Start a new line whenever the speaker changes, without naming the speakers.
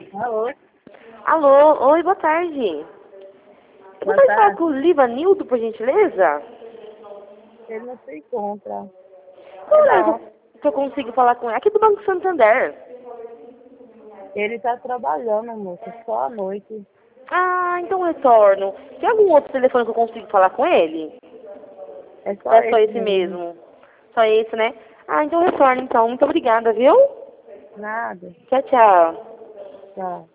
Alô?
Alô, oi, boa tarde. Eu
Boa
gostaria de falar
tarde.
com o Livanildo, por gentileza?
Ele não se encontra. É
Qual é
da onde?
que eu consigo falar com ele? Aqui do Banco Santander.
Ele tá trabalhando, moça, só à noite.
Ah, então eu retorno. Tem algum outro telefone que eu consigo falar com ele?
É
Ou
só
é só
esse
esse
mesmo.
mesmo? Só esse, né? Ah, então eu retorno então. Muito obrigada, viu?
Nada.
Tchau, tchau.
Tchau.